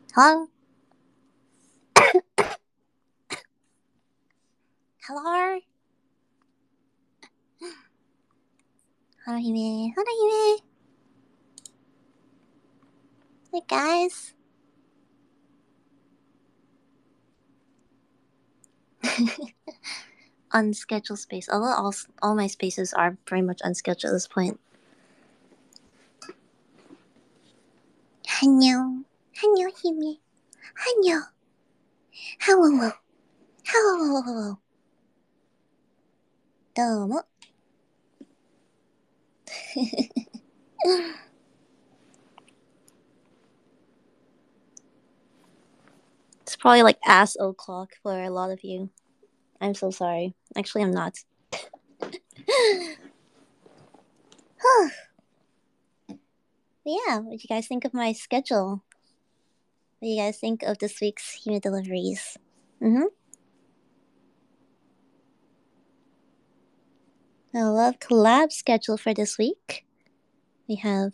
Hello? Hello? 花姫、花姫. Hey guys. Unscheduled space. Although all my spaces are pretty much unscheduled at this point. Hanyo. Hanyo hime. Hanyo. Hello. Hello. Domo. It's probably like ass o'clock for a lot of you. I'm so sorry. Actually, I'm not. Yeah, what do you guys think of my schedule? What do you guys think of this week's Hime deliveries? Mm-hmm. I love collab schedule for this week. We have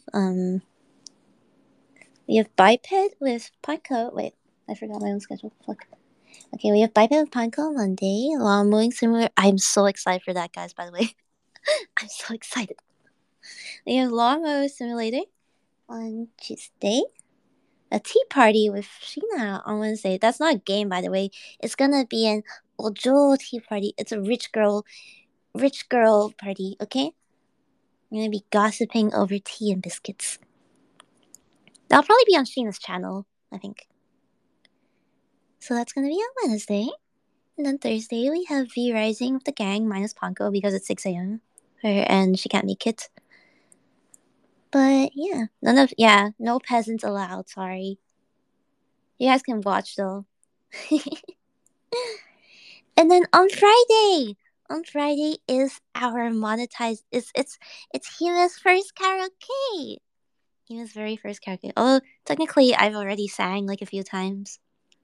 Biped with Pineco. Wait, I forgot my own schedule. Fuck. Okay, we have Biped with Pineco on Monday. Lawn Mowing Simulator. I'm so excited for that, guys, by the way. I'm so excited. We have Lawn Mowing Simulator on Tuesday. A tea party with Sheena on Wednesday. That's not a game, by the way. It's gonna be an Ojo tea party. It's a rich girl party, okay? We're gonna be gossiping over tea and biscuits. That'll probably be on Sheena's channel, I think. So that's gonna be on Wednesday. And then Thursday we have V Rising with the gang minus Ponko because it's 6 a.m. and she can't make it. But yeah, no peasants allowed, sorry. You guys can watch though. And then on Friday is our monetized it's Hima's first karaoke. Hima's very first karaoke. Oh, technically I've already sang like a few times.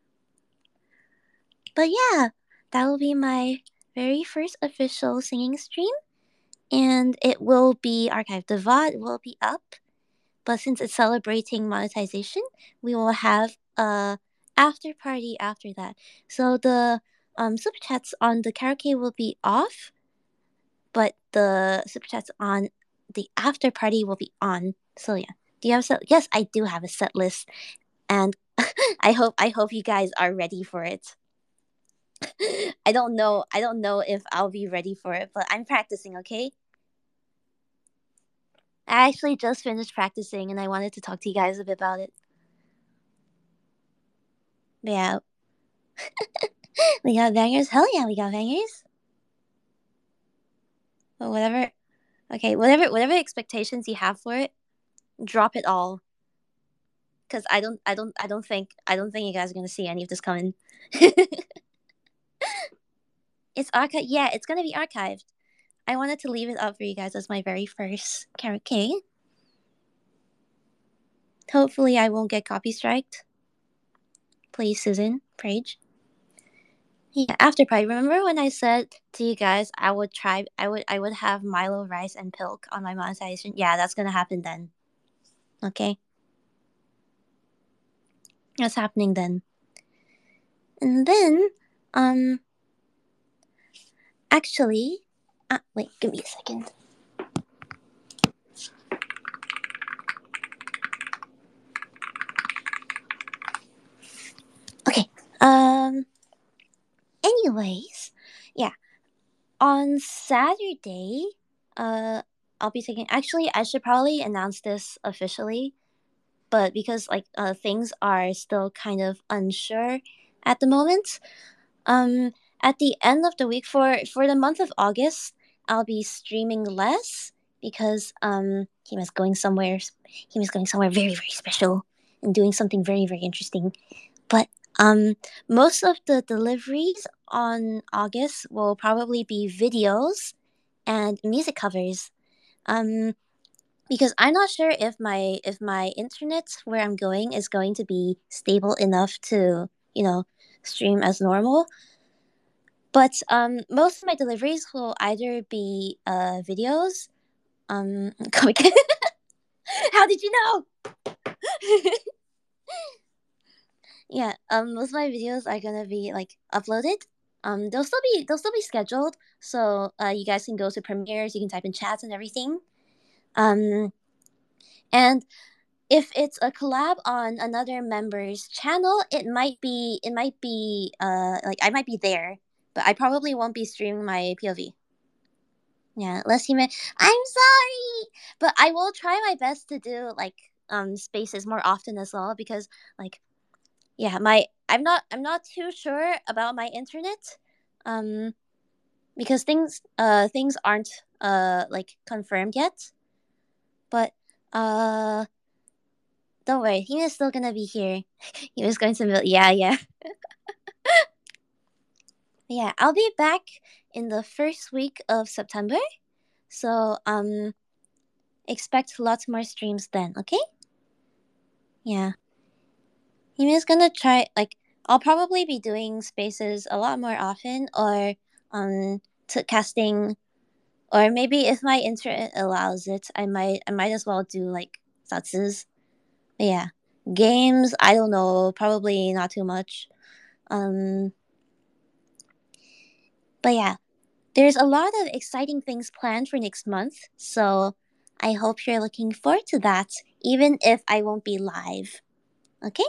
But yeah, that will be my very first official singing stream. And it will be archived. The VOD will be up. But since it's celebrating monetization, we will have a after party after that. So the super chats on the karaoke will be off, but the super chats on the after party will be on. So yeah. Do you have a set? Yes, I do have a set list. And I hope you guys are ready for it. I don't know if I'll be ready for it, but I'm practicing, okay? I actually just finished practicing and I wanted to talk to you guys a bit about it. Yeah. We got bangers. Hell yeah, we got bangers. But whatever. Okay, whatever expectations you have for it, drop it all. Cause I don't think you guys are gonna see any of this coming. It's archived. Yeah, it's gonna be archived. I wanted to leave it up for you guys as my very first karaoke. Hopefully, I won't get copy striked. Please, Susan, Prage. Yeah, after party. Remember when I said to you guys I would have Milo, rice, and Pilk on my monetization? Yeah, that's gonna happen then. Okay. That's happening then. And then, actually, wait, give me a second. Okay. Anyways, yeah. On Saturday, I'll be taking. Actually, I should probably announce this officially, but because things are still kind of unsure at the moment, at the end of the week for the month of August, I'll be streaming less because he was going somewhere. He was going somewhere very very special and doing something very very interesting. But most of the deliveries on August will probably be videos and music covers. Because I'm not sure if my internet where I'm going is going to be stable enough to stream as normal. But most of my deliveries will either be videos. How did you know? Yeah, most of my videos are gonna be like uploaded. They'll still be scheduled, so you guys can go to premieres, you can type in chats and everything. Um, and if it's a collab on another member's channel, it might be like I might be there, but I probably won't be streaming my POV. Yeah, unless you may. I'm sorry, but I will try my best to do like spaces more often as well because like yeah, my I'm not too sure about my internet, um, because things aren't like confirmed yet. But uh, don't worry, he is still gonna be here. He was going to yeah. Yeah, I'll be back in the first week of September. So expect lots more streams then, okay? Yeah. He is gonna try like I'll probably be doing spaces a lot more often or to casting. Or maybe if my internet allows it, I might as well do like satsus. But yeah. Games, I don't know, probably not too much. Um but yeah, there's a lot of exciting things planned for next month, so I hope you're looking forward to that, even if I won't be live. Okay?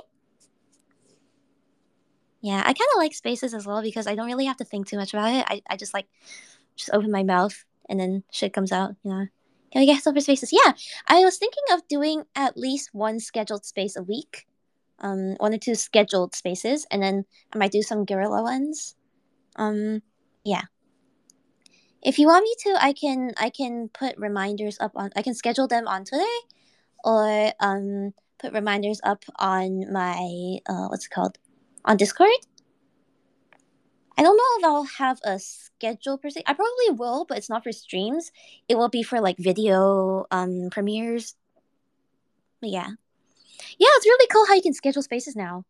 Yeah, I kind of like spaces as well because I don't really have to think too much about it. I just like just open my mouth and then shit comes out, you know. Can we get silver spaces? Yeah, I was thinking of doing at least one scheduled space a week, one or two scheduled spaces, and then I might do some guerrilla ones. Yeah. If you want me to, I can put reminders up on. I can schedule them on Twitter or put reminders up on my what's it called on Discord. I don't know if I'll have a schedule per se. I probably will, but it's not for streams. It will be for like video premieres. But yeah. Yeah, it's really cool how you can schedule spaces now.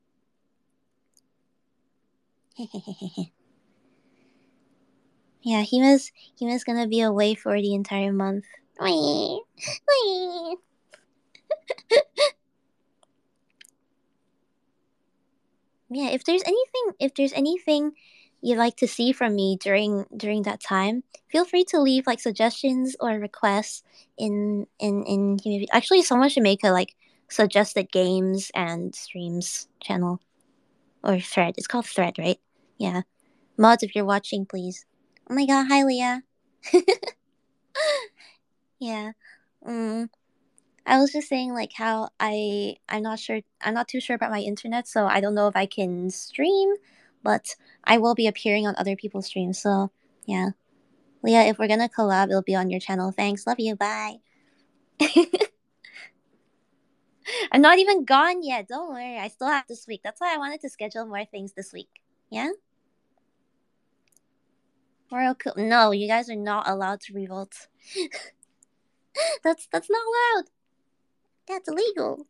Yeah, he was gonna be away for the entire month. Wee. Wee. Yeah, if there's anything you'd like to see from me during that time, feel free to leave like suggestions or requests in community. Actually, someone should make a like suggested games and streams channel or thread. It's called thread, right? Yeah. Mods, if you're watching, please. Oh my god, hi Leah. Yeah. Mm. I was just saying like how I'm not too sure about my internet, so I don't know if I can stream, but I will be appearing on other people's streams. So yeah, Leah, if we're gonna collab, it'll be on your channel. Thanks, love you, bye. I'm not even gone yet. Don't worry, I still have this week. That's why I wanted to schedule more things this week. Yeah, Royal cool. No, you guys are not allowed to revolt. That's not allowed. That's illegal.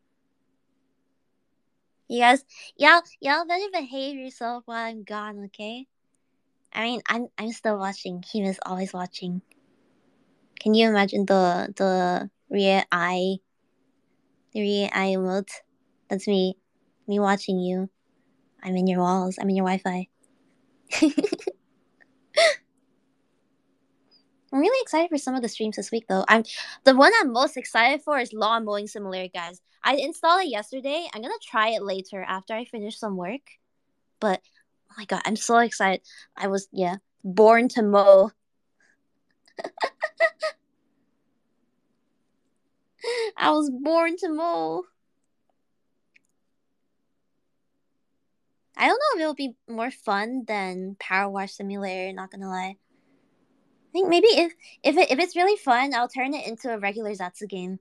You guys, y'all better behave yourself while I'm gone, okay? I mean, I'm still watching. He was always watching. Can you imagine the rear eye emote? That's me watching you. I'm in your walls. I'm in your Wi-Fi. I'm really excited for some of the streams this week, though. The one I'm most excited for is Lawn Mowing Simulator, guys. I installed it yesterday. I'm gonna try it later after I finish some work. But oh my god, I'm so excited. I was born to mow. I was born to mow. I don't know if it'll be more fun than Power Wash Simulator. Not gonna lie. I think maybe if it's really fun, I'll turn it into a regular Zatsu game.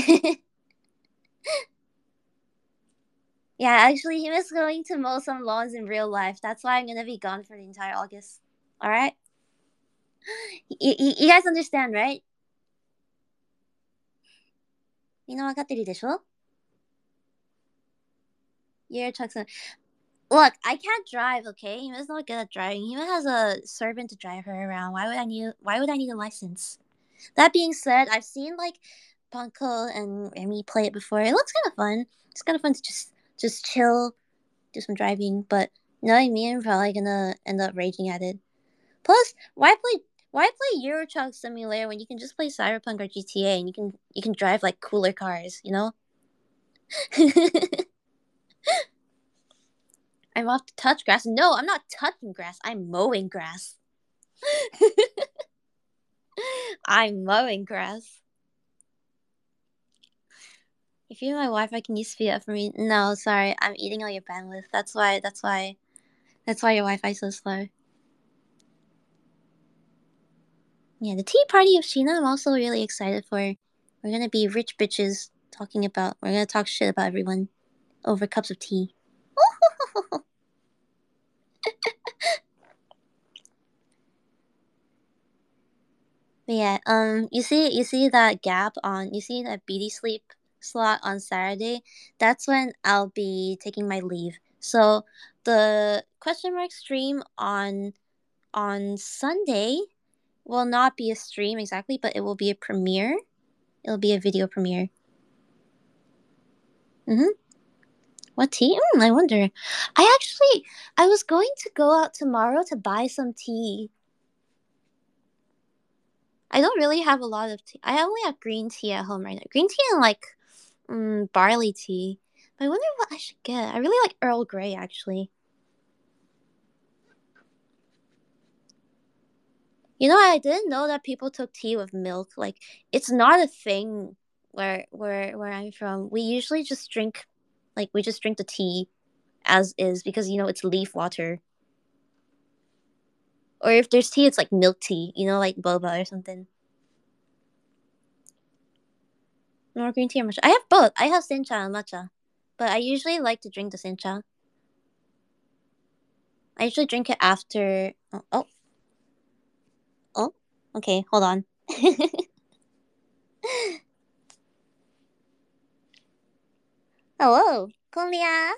Yeah, actually, he was going to mow some lawns in real life. That's why I'm gonna be gone for the entire August. All right, you guys understand, right? みんなわかってるでしょ? You're a truck. Look, I can't drive. Okay, Hima's not good at driving. Hima has a servant to drive her around. Why would I need a license? That being said, I've seen like Banco and Remy play it before. It looks kind of fun. It's kind of fun to just chill do some driving. But knowing me, I'm probably gonna end up raging at it. Plus, why play Euro Truck Simulator when you can just play Cyberpunk or GTA and you can drive like cooler cars, you know? I'm off to touch grass. No, I'm not touching grass. I'm mowing grass. I'm mowing grass. If you're my wife, I can use speed up for me. No, sorry, I'm eating all your bandwidth. That's why your Wi-Fi's so slow. Yeah, the tea party of Sheena, I'm also really excited for. We're gonna be rich bitches we're gonna talk shit about everyone over cups of tea. But yeah, you see that gap on, you see that BD sleep slot on Saturday? That's when I'll be taking my leave. So the question mark stream on Sunday will not be a stream exactly, but it will be a premiere. It'll be a video premiere. What tea? I wonder. I was going to go out tomorrow to buy some tea. I don't really have a lot of tea. I only have green tea at home right now. Green tea and like barley tea. But I wonder what I should get. I really like Earl Grey actually. You know, I didn't know that people took tea with milk. Like, it's not a thing where I'm from. We usually just drink, like, we just drink the tea as is because it's leaf water. Or if there's tea, it's like milk tea. Like boba or something. Nor green tea or matcha. I have both. I have sencha and matcha, but I usually like to drink the sencha. I usually drink it after. Oh. Okay, hold on. Hello, konniya.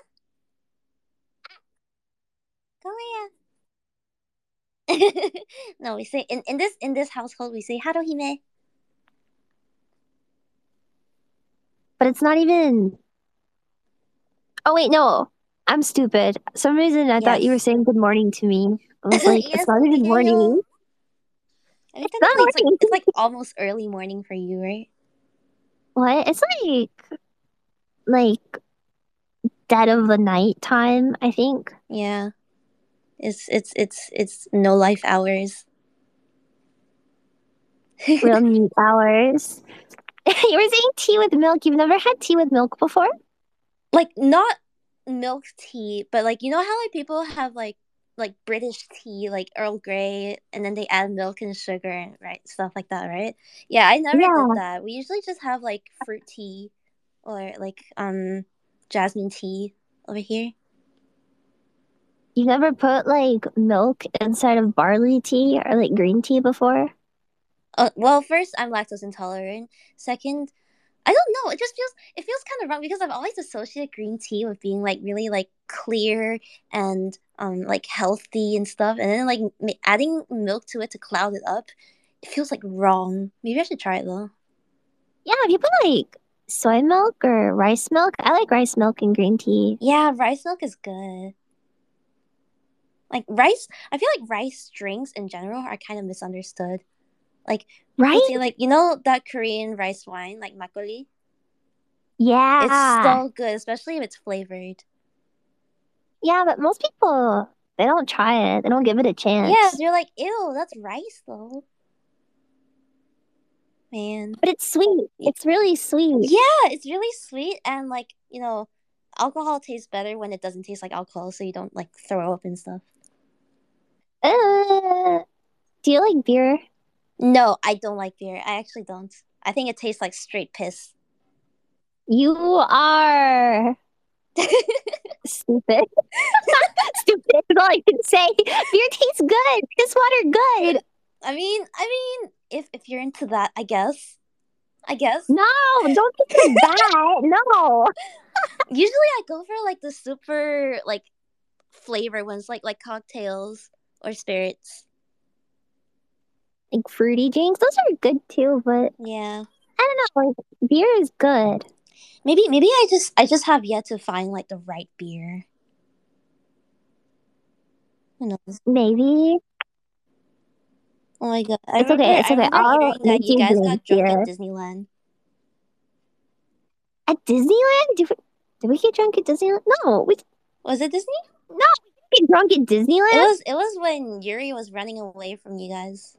Konniya. No, we say in this household we say haruhime. But it's not even. Oh, wait, no. I'm stupid. For some reason, I thought you were Yes. saying good morning to me. I was like, it's Yes, not even ohigeyo. morning. I mean, It's not technically, morning. it's like almost early morning for you, right? What? It's like dead of the night time, I think. Yeah. It's no life hours. Real neat hours. You were saying tea with milk. You've never had tea with milk before? Like, not milk tea, but like, how like people have like British tea, like Earl Grey, and then they add milk and sugar and right stuff like that, right? Yeah, I never did Yeah. that. We usually just have like fruit tea or like jasmine tea over here. You never put like milk inside of barley tea or like green tea before? Well, first, I'm lactose intolerant. Second, I don't know. It feels kind of wrong because I've always associated green tea with being like really like clear and like healthy and stuff, and then like adding milk to it to cloud it up, it feels like wrong. Maybe I should try it though. Yeah, have you put like soy milk or rice milk? I like rice milk in green tea. Yeah, rice milk is good. Like rice, I feel like rice drinks in general are kind of misunderstood. Like let's Right? say like that Korean rice wine like makgeolli. It's Yeah. so good, especially if it's flavored. Yeah, but most people, they don't try it. They don't give it a Yeah, chance. they're like, ew, that's rice though, man. But it's sweet. It's really sweet. Yeah, it's really sweet and like, alcohol tastes better when it doesn't taste like alcohol, so you don't like throw up and stuff. Uh, do you like beer? No, I don't like beer. I actually don't. I think it tastes like straight piss. You are stupid. Stupid is all I can say. Beer tastes good. This water good. I mean, if you're into that, I guess. I guess. No, don't think like that. No. Usually I go for like the super like flavor ones, like cocktails or spirits. Like fruity drinks, those are good too, but Yeah. I don't know. Like beer is good. Maybe I just have yet to find like the right beer. Who knows? Maybe. Oh my god. I It's remember okay. It's I okay. remember I'll hearing that make you you guys drink got drunk at here. Disneyland. At Disneyland? Did we get drunk at Disneyland? No, we Was it Disney? no, we didn't get drunk at Disneyland. It was when Yuri was running away from you guys.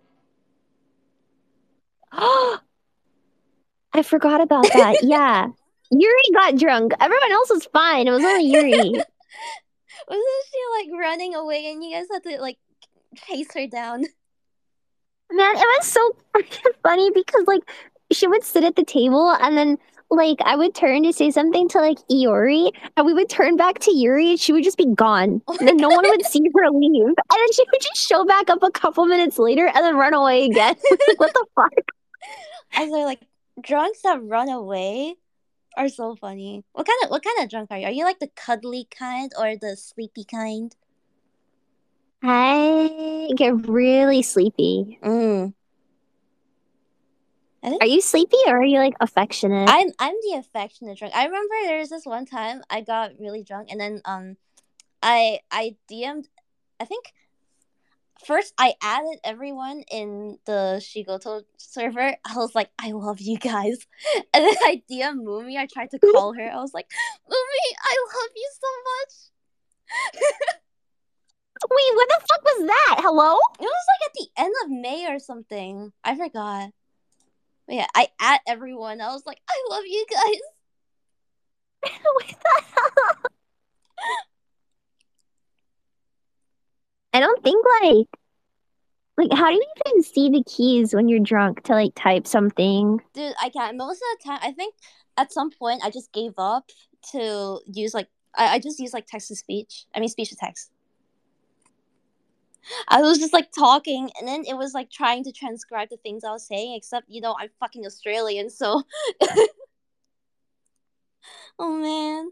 I forgot about that. Yeah. Yuri got drunk. Everyone else was fine. It was only Yuri. Wasn't she like running away and you guys had to like chase her down? Man, it was so freaking funny because like she would sit at the table and then like I would turn to say something to like Iori and we would turn back to Yuri and she would just be gone. Oh And my then no god. one would see her leave. And then she would just show back up a couple minutes later and then run away again. Like, what the fuck? I was like drunks that run away are so funny. What kind of drunk are you? Are you like the cuddly kind or the sleepy kind? I get really sleepy. Mm. I think Are you sleepy or are you like affectionate? I'm the affectionate drunk. I remember there was this one time I got really drunk and then I DM'd I think first I added everyone in the Shigoto server. I was like, I love you guys. And then I DM Mumi. I tried to call her. I was like, Mumi, I love you so much. Wait, what the fuck was that? Hello? It was like at the end of May or something. I forgot. But yeah, I add everyone. I was like, I love you guys. What the hell? I don't think like how do you even see the keys when you're drunk to like type something? Dude, I can't. Most of the time, I think at some point I just gave up to use like I just use like text to speech. I mean speech to text. I was just like talking, and then it was like trying to transcribe the things I was saying. Except I'm fucking Australian, so oh man.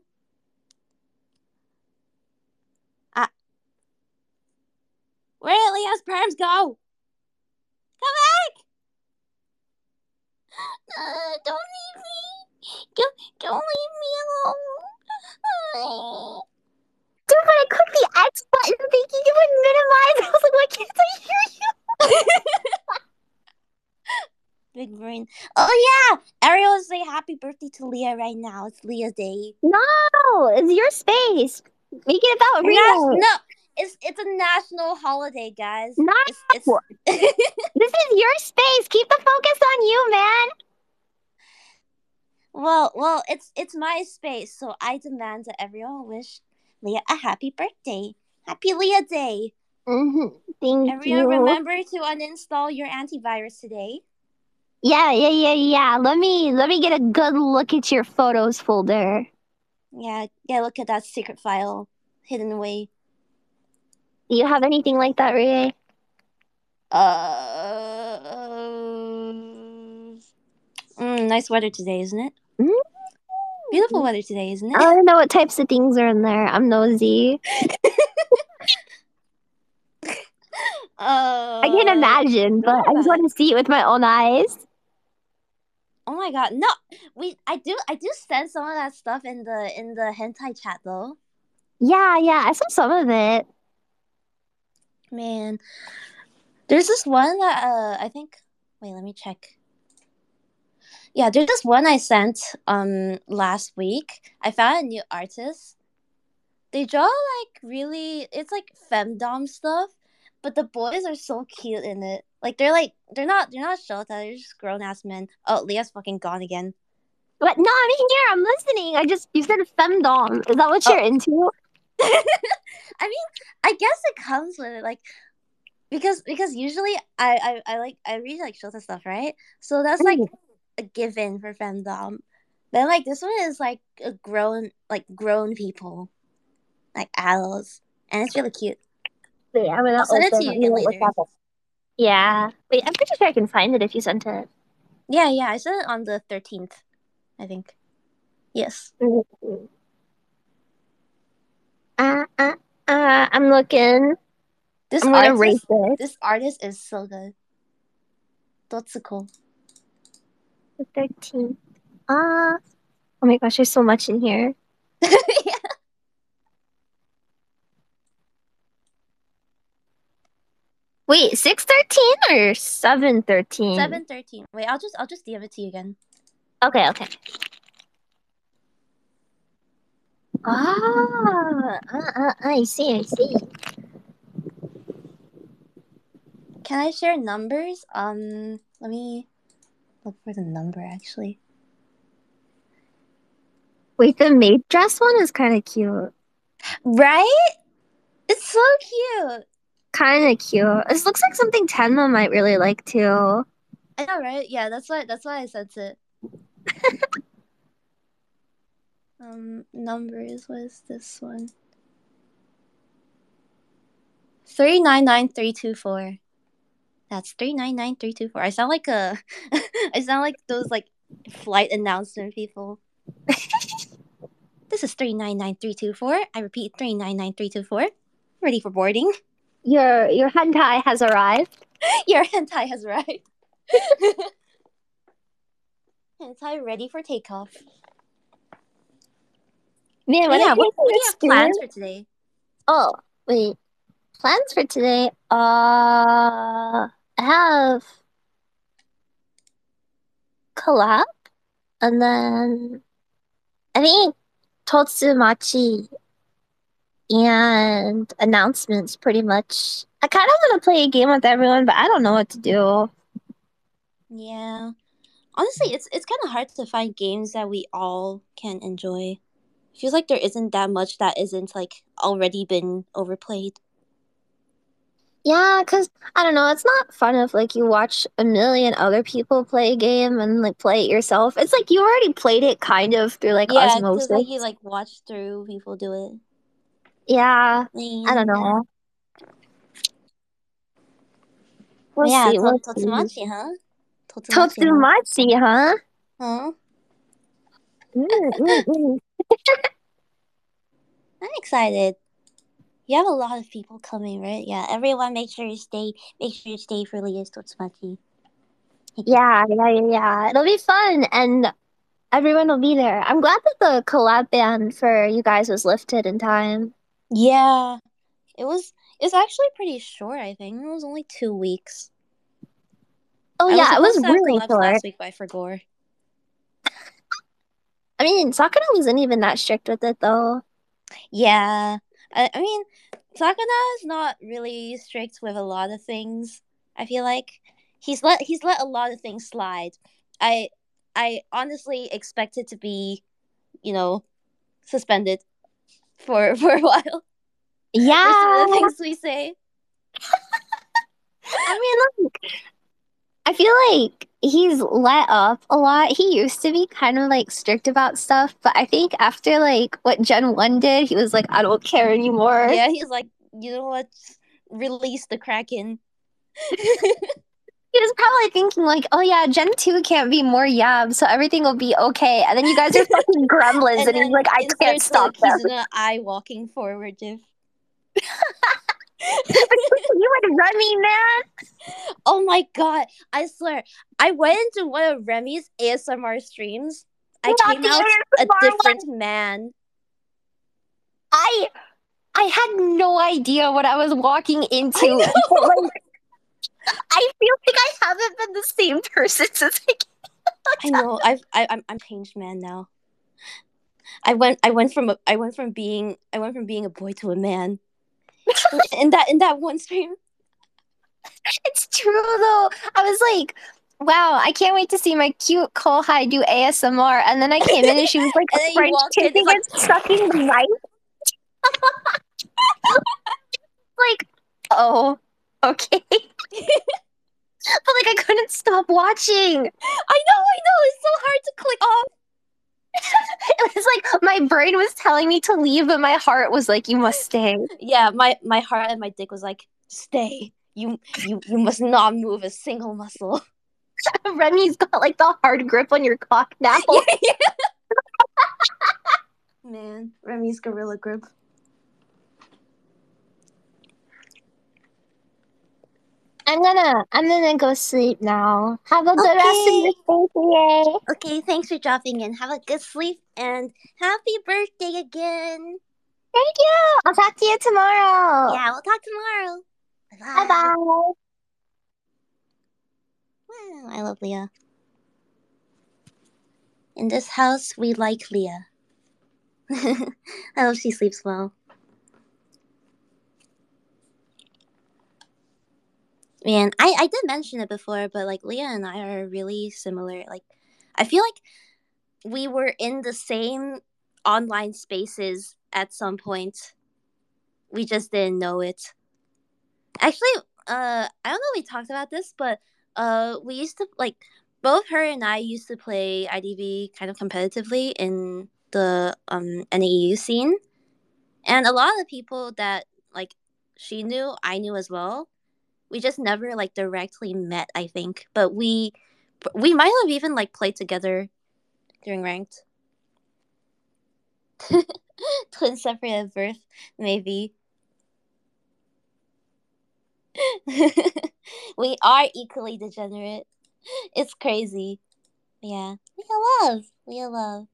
Ah, where did Leah's parents go? Come back! Don't leave me! Don't leave me alone! Dude, when I clicked the X button thinking it would minimize, I was like, why can't I hear you? Big brain. Oh yeah, Ariel, say happy birthday to Leah right now. It's Leah Day. No, it's your space. Make it about Rio. No, it's a national holiday, guys. No, It's this is your space. Keep the focus on you, man. well, it's my space, so I demand that everyone wish Leah a happy birthday. Happy Leah Day. Thank Everyone you. remember to uninstall your antivirus today. Yeah. Let me get a good look at your photos folder. Yeah, look at that secret file hidden away. Do you have anything like that, Rie? Nice weather today, isn't it? Mm. Beautiful weather today, isn't I it? want to know what types of things are in there. I'm nosy. I can't imagine, Don't but worry I just about want it. to see it with my own eyes. Oh my god, no! I do send some of that stuff in the hentai chat though. Yeah, I saw some of it. Man, there's this one that I think. Wait, let me check. Yeah, there's this one I sent last week. I found a new artist. They draw like really, it's like femdom stuff, but the boys are so cute in it. Like they're not shota, they're just grown ass men. Oh, Leah's fucking gone again. But no, I'm here. I'm listening. You said femdom. Is that what Oh, you're into? I mean, I guess it comes with it, like because usually I read like shota stuff, right? So that's like Mm. a given for femdom. Then like this one is like a grown people, like adults, and it's really cute. Wait, I'm I'll gonna send it open. to you I'm gonna again look later. at it. Yeah. Wait, I'm pretty sure I can find it if you sent it. Yeah, I sent it on the 13th, I think. Yes. Mm. Uh, uh, I'm looking. This I'm gonna rate artist, this. this artist is so good. Totsuko. The 13th. Oh my gosh, there's so much in here. Yeah. Wait, 613 or 713? 7:13. Wait, I'll just DM it to you again. Okay, okay. I see, I see. Can I share numbers? Let me look for the number actually. Wait, the maid dress one is kind of cute. Right? It's so cute. Kind of cute. This looks like something Tenma might really like too. I know, right? Yeah, that's why I said it. Numbers was this one. 399324. That's 399324. I sound like a I sound like those like flight announcement people. This is 399324. I repeat 399324. Ready for boarding. Your hentai has arrived. Your hentai has arrived. Hentai ready for takeoff. Man, But when I yeah, came what to do you this have plans stream, for today? oh, wait. Plans for today? I have collab and then I think Totsumachi and announcements pretty much. I kind of want to play a game with everyone, but I don't know what to do. Yeah. Honestly, it's kind of hard to find games that we all can enjoy. Feels like there isn't that much that isn't like already been overplayed. Yeah, because I don't know, it's not fun if like you watch a million other people play a game and like play it yourself. It's like you already played it kind of through like Yeah, because like you osmosis. like watch through people do it. Yeah, I don't And know. We'll yeah, see. We'll see. Totsumachi, huh? Totsumachi, huh? Totsumachi, huh? Huh? Mm, mm, mm. I'm excited. You have a lot of people coming, right? Yeah, everyone make sure you stay. Make sure you stay for Leah's Totsumachi. Yeah, yeah, yeah, yeah. It'll be fun and everyone will be there. I'm glad that the collab ban for you guys was lifted in time. Yeah, it's actually pretty short. I think it was only 2 weeks. Oh I was yeah, it was supposed to have really collabs short. last week, but I forgot. I mean, Sakura wasn't even that strict with it though. Yeah, I mean, Sakana is not really strict with a lot of things. I feel like he's let a lot of things slide. I I honestly expected to be, you know, suspended for for a while for some of the Yeah, things we say. I mean, like, I feel like he's let up a lot. He used to be kind of like strict about stuff, but I think after like what Gen 1 did, he was like, I don't care anymore. Yeah, he's like, you know what? Release the Kraken. He was probably thinking like, oh yeah, Gen 2 can't be more yab, so everything will be okay. And then you guys are fucking gremlins, And and he's then like, I can't insert the stop them. Kizuna eye walking forward gif. You would run me, man. Oh my god, I swear. I went into one of Remy's ASMR streams. I Not came the out a ASMR different one. man. I I had no idea what I was walking I into, but know. like I feel like I haven't been the same person since I I came out. know. I'm changed man now. I went from being a boy to a man. In that one stream. It's true though. I was like, wow, I can't wait to see my cute Kohai do ASMR. And then I came in and she was like And then you French walk in, kissing it's like and sucking the knife. Like, oh, okay. But like I couldn't stop watching. I know, it's so hard to click off. It was like my brain was telling me to leave, but my heart was like, you must stay. Yeah, my heart and my dick was like, stay. You must not move a single muscle. Remy's got like the hard grip on your cock now. Yeah, yeah. Man, Remy's gorilla grip. I'm gonna go sleep now. Have a good rest of Okay. your stay today. Okay, thanks for dropping in. Have a good sleep and happy birthday again. Thank you. I'll talk to you tomorrow. Yeah, we'll talk tomorrow. Bye Bye bye. bye. I love Leah. In this house, we like Leah. I hope she sleeps well. Man, I did mention it before, but like Leah and I are really similar. Like, I feel like we were in the same online spaces at some point. We just didn't know it. Actually, I don't know if we talked about this, but we used to like both her and I used to play IDV kind of competitively in the NAU scene, and a lot of the people that like she knew, I knew as well. We just never like directly met, I think, but we might have even like played together during ranked. Twin separate at birth, maybe. We are equally degenerate. It's crazy. Yeah. We love.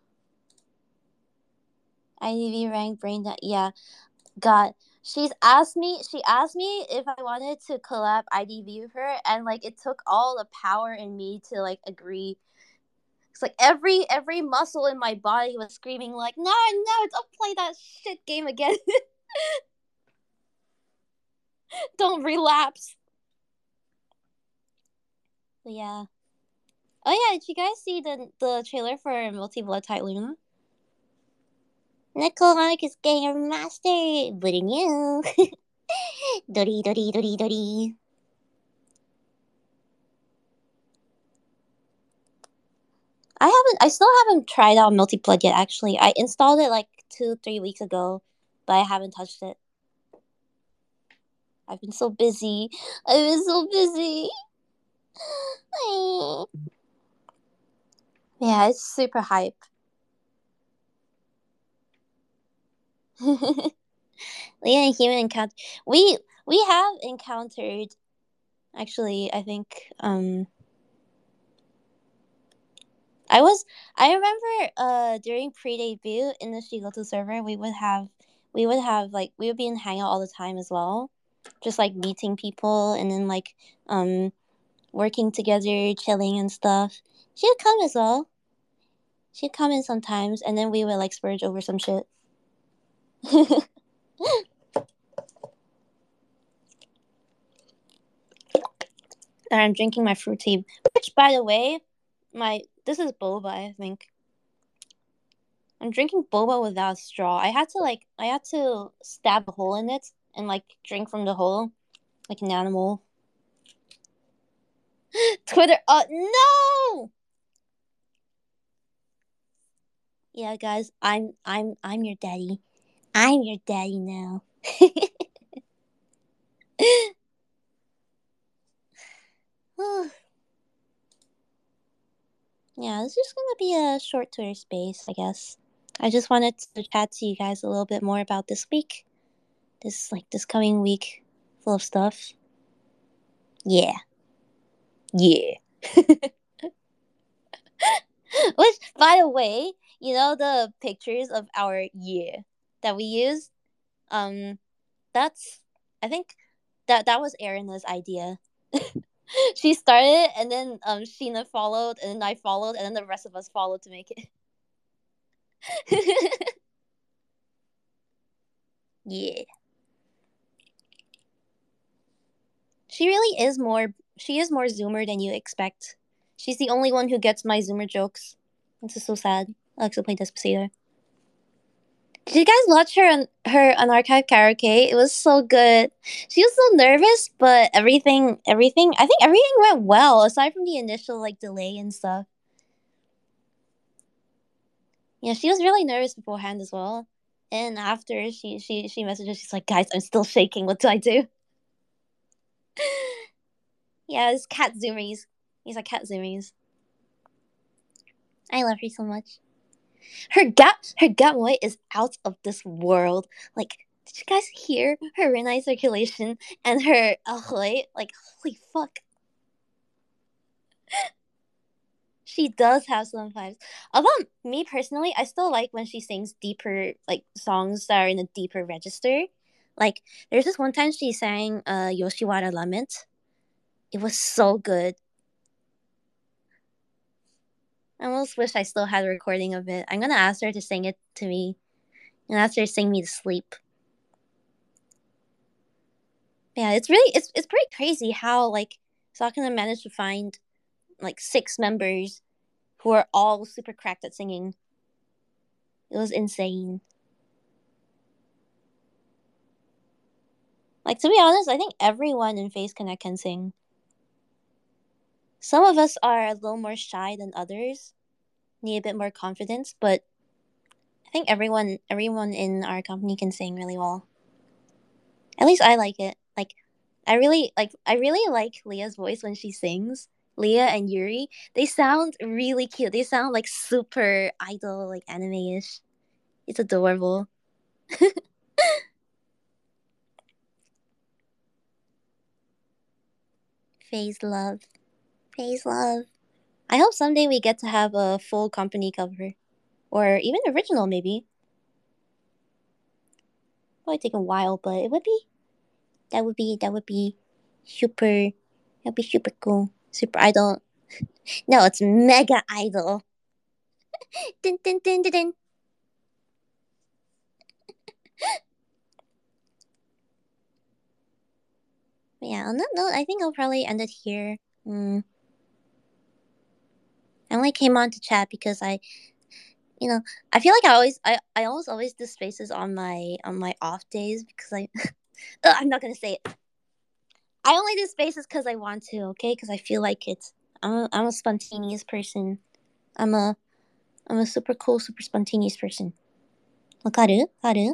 IDV rank brain that yeah. God. She asked me if I wanted to collab IDV with her, and like it took all the power in me to like agree. It's like every muscle in my body was screaming like, no, don't play that shit game again. Don't relapse. But yeah. Oh yeah, did you guys see the trailer for Multi Blood Type Luna? Nickelonic is getting a remaster, but new. Dori dori dori dori. I still haven't tried out Multi Blood yet. Actually, I installed it like 2-3 weeks ago, but I haven't touched it. I've been so busy. I've been so busy. Yeah, it's super hype. Leah and human encounter. We have encountered. Actually, I think I was I remember during pre-debut in the Shigoto server we would have like we would be in hangout all the time as well, just like meeting people and then like working together, chilling and stuff. She'd come as well. She'd come in sometimes, and then we would like spurge over some shit. And I'm drinking my fruit tea, which by the way, this is boba, I think. I'm drinking boba without straw. I had to stab a hole in it and like drink from the hole like an animal. Twitter no. Yeah, guys, I'm your daddy. I'm your daddy now. Yeah, this is gonna be a short Twitter space, I guess. I just wanted to chat to you guys a little bit more about this week. This coming week full of stuff. Yeah. Yeah. Which, by the way, you know the pictures of our year that we used? Um, that's I think that was Erina's idea. She started, and then Sheena followed, and then I followed, and then the rest of us followed to make it. Yeah, she really is more. She is more Zoomer than you expect. She's the only one who gets my Zoomer jokes. This is so sad. I also play Despacito. Did you guys watch her unarchived karaoke? It was so good. She was so nervous, but everything I think everything went well aside from the initial like delay and stuff. Yeah, she was really nervous beforehand as well. And after she messages, she's like, "Guys, I'm still shaking. What do I do?" Yeah, it's cat zoomies. He's like cat zoomies. I love her so much. Her gut weight is out of this world. Like, did you guys hear her Renai circulation and her ahoy? Like, holy fuck. She does have some vibes. Although me personally, I still like when she sings deeper like songs that are in a deeper register. Like there's this one time she sang Yoshiwara Lament. It was so good. I almost wish I still had a recording of it. I'm gonna ask her to sing it to me and ask her to sing me to sleep. Yeah, it's pretty crazy how like Sakuna managed to find like 6 members who are all super cracked at singing. It was insane. Like to be honest, I think everyone in Face Connect can sing. Some of us are a little more shy than others, need a bit more confidence, but I think everyone in our company can sing really well. At least I like it. Like I really like Leah's voice when she sings. Leah and Yuri, they sound really cute. They sound like super idol, like anime-ish. It's adorable. Phase love. Phase love. I hope someday we get to have a full company cover. Or even original maybe. Probably take a while, but it would be that would be super that'd be super cool. Super idol. No, it's mega idol. Dun, dun, dun, dun, dun. But yeah, on that note, I think I'll probably end it here. I only came on to chat because you know, I feel like I almost always do spaces on my off days because I'm not gonna say it. I only do spaces because I want to, okay? Because I feel like it. I'm a spontaneous person. I'm a I'm a super cool, super spontaneous person. わかる?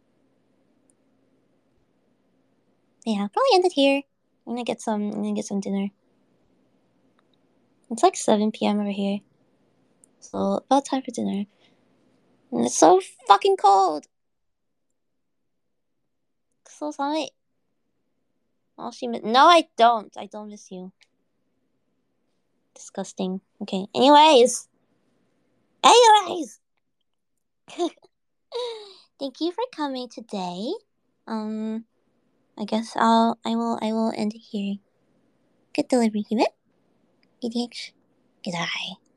Yeah, I'll probably end it here. I'm gonna get some dinner. It's like 7 p.m. over here. So about time for dinner. And it's so fucking cold. So sorry. Oh, no, I don't. I don't miss you. Disgusting. Okay. Anyways. Thank you for coming today. Um, I will end it here. Good delivery, Hime. EDH. Goodbye.